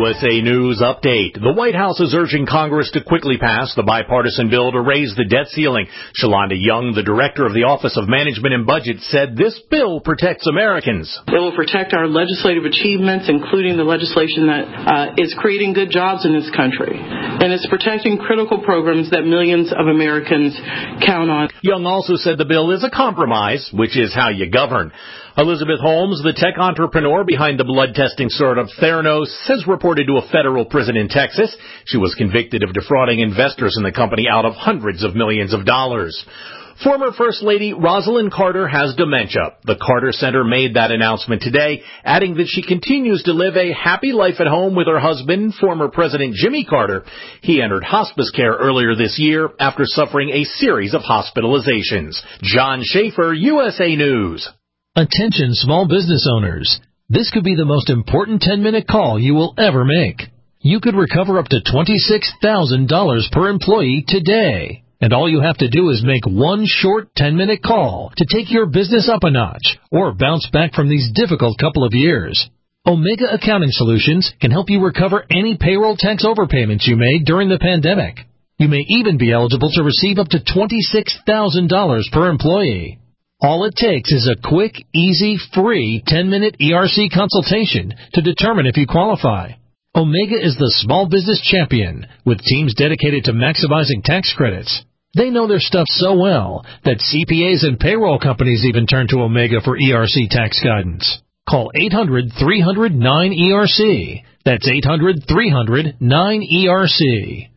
USA News Update. The White House is urging Congress to quickly pass the bipartisan bill to raise the debt ceiling. Shalonda Young, the director of the Office of Management and Budget, said this bill protects Americans. It will protect our legislative achievements, including the legislation that is creating good jobs in this country. And it's protecting critical programs that millions of Americans count on. Young also said the bill is a compromise, which is how you govern. Elizabeth Holmes, the tech entrepreneur behind the blood testing startup Theranos, has reported to a federal prison in Texas. She was convicted of defrauding investors in the company out of hundreds of millions of dollars. Former First Lady Rosalynn Carter has dementia. The Carter Center made that announcement today, adding that she continues to live a happy life at home with her husband, former President Jimmy Carter. He entered hospice care earlier this year after suffering a series of hospitalizations. John Schaefer, USA News. Attention small business owners. This could be the most important 10-minute call you will ever make. You could recover up to $26,000 per employee today. And all you have to do is make one short 10-minute call to take your business up a notch or bounce back from these difficult couple of years. Omega Accounting Solutions can help you recover any payroll tax overpayments you made during the pandemic. You may even be eligible to receive up to $26,000 per employee. All it takes is a quick, easy, free 10-minute ERC consultation to determine if you qualify. Omega is the small business champion with teams dedicated to maximizing tax credits. They know their stuff so well that CPAs and payroll companies even turn to Omega for ERC tax guidance. Call 800-300-9ERC. That's 800-300-9ERC.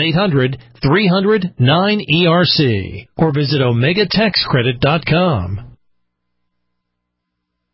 1-800-300-9ERC. Or visit OmegaTaxCredit.com.